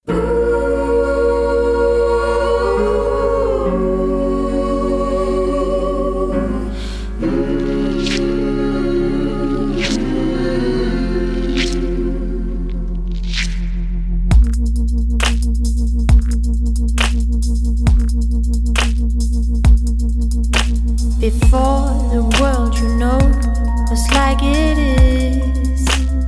Before the world, you know, was like it is.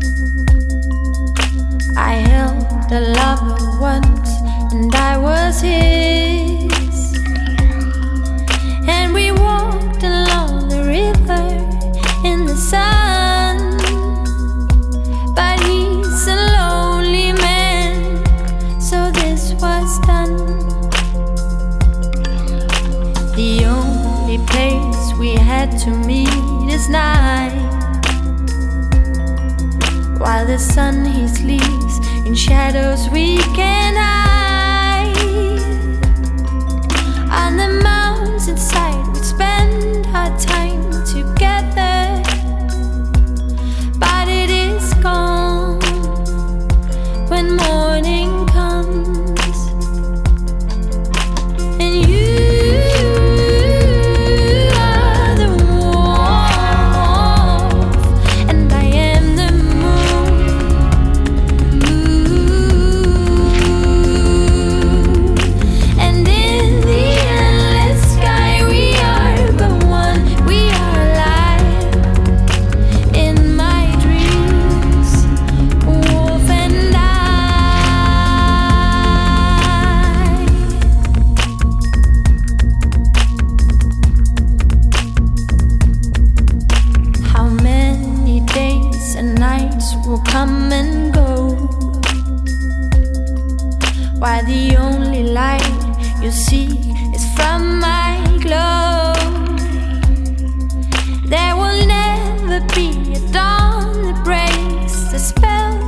I held a lover once, and I was his. And we walked along the river in the sun. But he's a lonely man, so this was done. The only place we had to meet is night, while the sun he sleeps in shadows we can hide. On the mountainside we spend our time together, but it is gone when morning comes. And you will come and go, while the only light you seek is from my glow. There will never be a dawn that breaks the spell